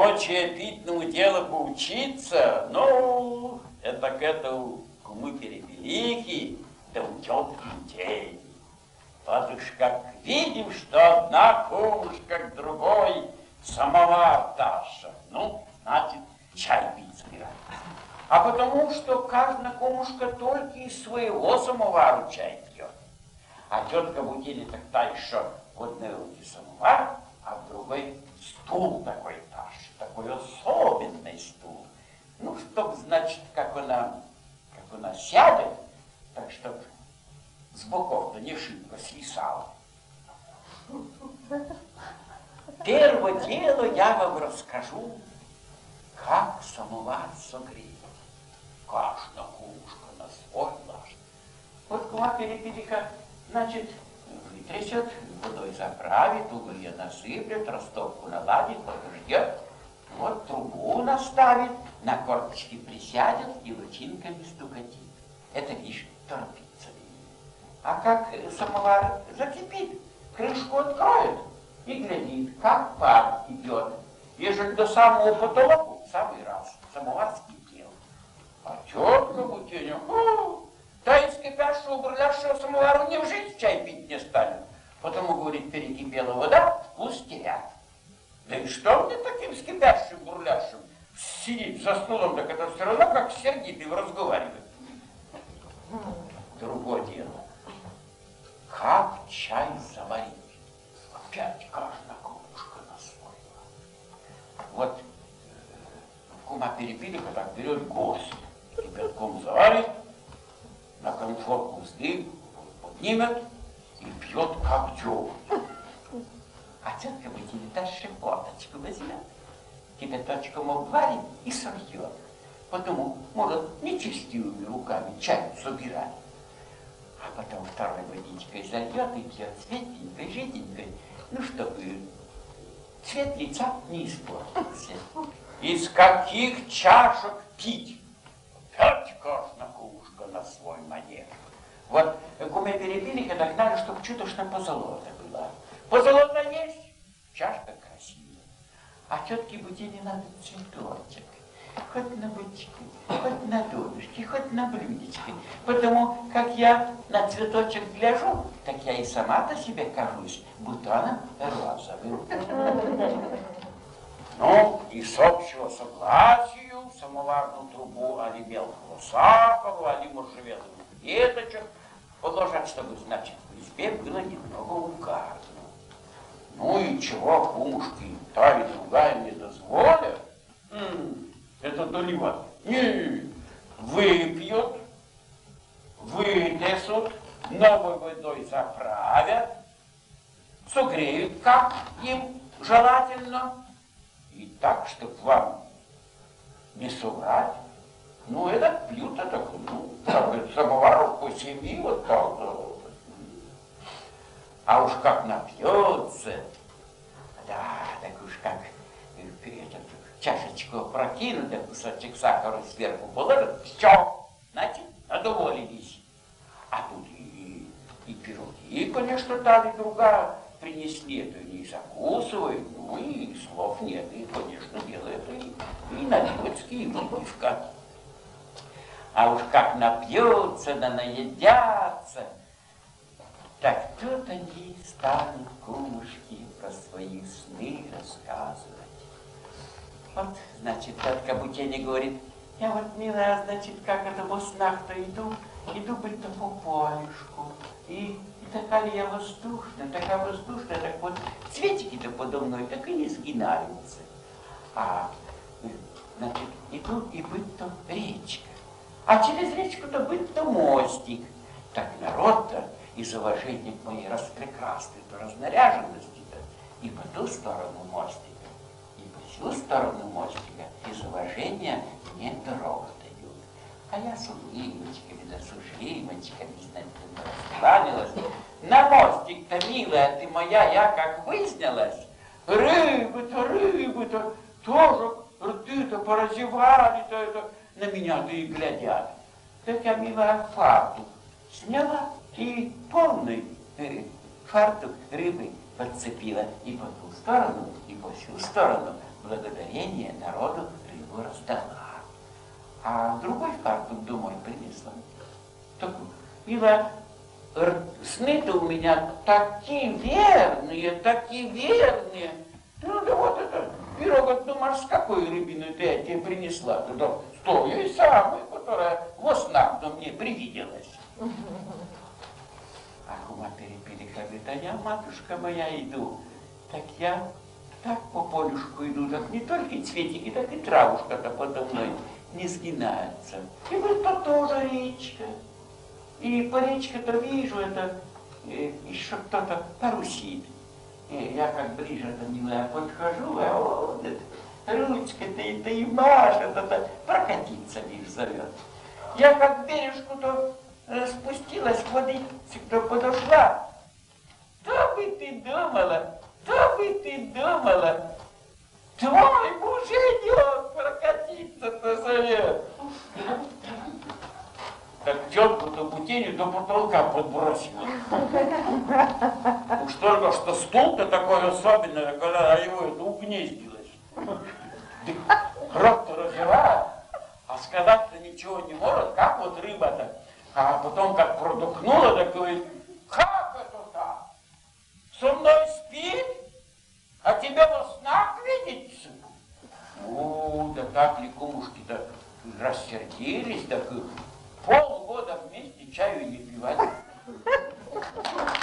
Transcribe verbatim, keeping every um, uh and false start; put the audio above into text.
прочее питному делу поучиться, ну, это к этому кумы Перепелихи, да у тетки детей. Вот уж как видим, что одна кумушка к другой самовар таша, ну, значит, чай пить собирается. А потому что каждая кумушка только из своего самовару чай пьет. А тетка Бутили так-то еще в одной руке самовар, а в другой стул такой таш, такой особенный стул. Ну, чтоб, значит, как она, как она сядет, так чтоб с боков-то не шибко свисала. Первое дело я вам расскажу, как самовар согреть. Каждая кумушка на свой лаж. Вот кума Перепелиха, значит, вытрясет, водой заправит, уголья насыплет, растопку наладит, подождет. Вот трубу наставит, на корточки присядет и лучинками стукатит. Это лишь торопится. А как самовар закипит, крышку откроет и глядит, как пар идет. Ежели до самого потолка, в самый раз, самовар скипел. А тетка Бутеня, та из кипящего бурлящего самовара не в жизнь чай пить не станет. Потому, говорит, перекипела вода, вкус теряет. Да и что мне таким с кипящим бурлящим сидеть за стулом, так это все равно как сердитый разговаривает. Другое дело. Как чай заварить? Опять каждая кумушка на свой лад. Вот кума Перепелиха так берет гость, кипятком заварит, на конфорку сдвиг, поднимет и пьет как дёготь. А тетка Бутили та щепоточку возьмет, кипяточком обварит и сольет. Потому может нечестивыми руками чай собирать. А потом второй водичкой зальет и пьет светленькой, жиденькой, ну, чтобы цвет лица не испортился. Из каких чашек пить? Пять каждая кумушка на свой манер. Вот куме Перепелиха так надо, чтобы чуточно позолота была. Позолота есть, чашка красивая. А тетке Бутили надо цветочек. Хоть на бычке, хоть на донышке, хоть на блюдечке. Потому как я на цветочек гляжу, так я и сама-то себе кажусь бутоном розовым. Ну, и с общего согласия самоварную трубу али мелкого сахара, али можжевелых веточек положат, чтобы, значит, в избе было немного угарно. Ну и чего кумушки та и другая не дозволят? Это доливать. Не, выпьют, вынесут, новой водой заправят, согреют, как им желательно, и так, чтобы вам не соврать. Ну, этот пьют, это, ну, как это, самоваров по семье, вот так, да. А уж как напьется, да, так уж как этот, чашечку прокинут, да, кусочек сахара сверху положат, все, знаете, надоволились. А тут и, и пироги, конечно, та и другая принесли, это не закусывают, ну и слов нет, и, конечно, делают и, и наливочки, и выпивка. А уж как напьются, да наедятся, так тут они станут кумушки про свои сны рассказывать. Вот, значит, тетка Бутени говорит, я вот, милая, значит, как это во снах-то иду, иду быть-то по полюшку, и, и такая я воздушная, такая воздушная, так вот цветики-то подо мной так и не сгинаются. А, значит, иду и быть-то речка, а через речку-то быть-то мостик. Так народ-то из уважения к моей распрекрасной-то разнаряженности-то и по ту сторону мостика, в сторону мостика из уважения мне дорогу дают. А я с улыбочками, да с ужимочками, значит, раскланялась. На мостик-то, милая ты моя, я как выснялась, рыбы-то, рыбы-то, тоже рты-то поразевали-то, это, на меня-то и глядят. Так я, милая, фартук сняла и полный э, фартук рыбы подцепила и по ту сторону, и по всю сторону благодарение народу рыбу раздала. А другой фартук домой принесла. Так, Мила, сны-то у меня такие верные, такие верные. Ну да вот это, пирог, думаешь, с какой рыбиной ты я тебе принесла? Туда с той самой, которая во снах мне привиделась. А кума перепели, говорит, а я, матушка моя, иду. Так я так по полюшку иду, так не только цветики, так и травушка-то подо мной не сгинается. И вот это тоже речка. И по речке-то вижу, это э, еще кто-то парусит. И я как ближе-то, милая, подхожу, а вот это, ручка-то и, и машет, это прокатиться лишь зовет. Я как к бережку-то э, спустилась, к водичке-то подошла. Что бы ты думала, что бы ты думала, твой муженек прокатиться-то зовет. Так тетку-то бутенью до потолка подбросила. Уж только что стул-то такой особенный, когда его это угнездилось. Рот-то разевает, а сказать-то ничего не может, как вот рыба-то. А потом как продухнула, так говорит, как это так? Со мной спит, а тебя во снах видится? Ну, да так ли кумушки-то рассердились, так и полгода вместе чаю не пивали.